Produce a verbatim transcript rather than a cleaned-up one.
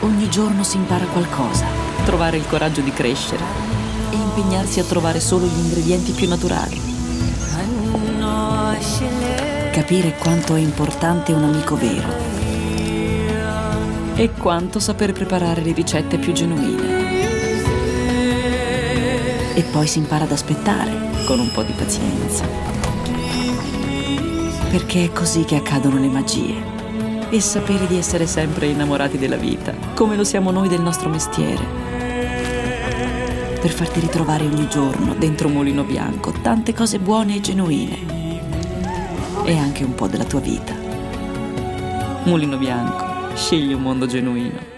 Ogni giorno si impara qualcosa, trovare il coraggio di crescere e impegnarsi a trovare solo gli ingredienti più naturali. Capire quanto è importante un amico vero e quanto saper preparare le ricette più genuine. E poi si impara ad aspettare con un po' di pazienza. Perché è così che accadono le magie. E sapere di essere sempre innamorati della vita, come lo siamo noi del nostro mestiere. Per farti ritrovare ogni giorno, dentro Mulino Bianco, tante cose buone e genuine. E anche un po' della tua vita. Mulino Bianco, scegli un mondo genuino.